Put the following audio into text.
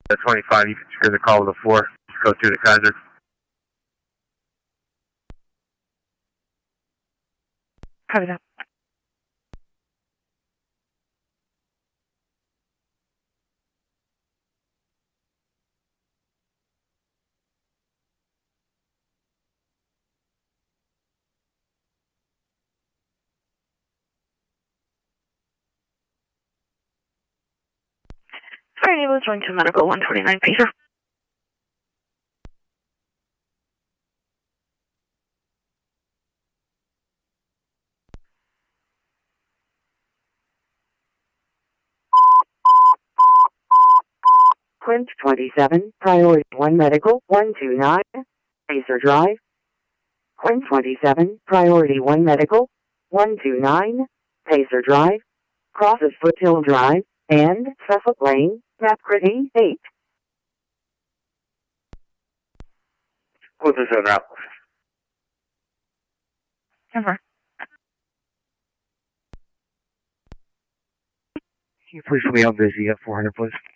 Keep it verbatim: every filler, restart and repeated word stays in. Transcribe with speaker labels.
Speaker 1: uh, twenty-five, you can secure the call with a four. Go through the Kaiser.
Speaker 2: Copy that. Fire ambulance going to medical one twenty-nine, Peter.
Speaker 3: Quint twenty-seven, Priority one Medical, one two nine, Pacer Drive. Quint twenty-seven, Priority one Medical, one two nine, Pacer Drive, crosses Foothill Drive, and Suffolk Lane, Napcritty eight.
Speaker 1: Close this out.
Speaker 2: Over.
Speaker 1: Can you please put me on busy at four hundred, please?